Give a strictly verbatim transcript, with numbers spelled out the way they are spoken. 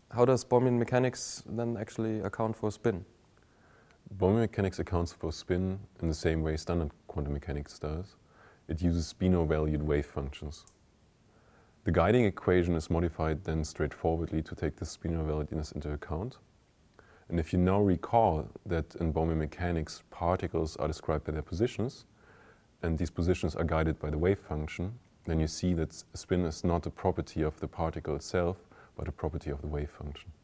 how does Born mechanics then actually account for spin? Born mechanics accounts for spin in the same way standard quantum mechanics does. It uses Spinor-valued wave functions. The guiding equation is modified then straightforwardly to take the Spinor-validness into account. And if you now recall that in Born mechanics particles are described by their positions, and these positions are guided by the wave function, then you see that spin is not a property of the particle itself, but a property of the wave function.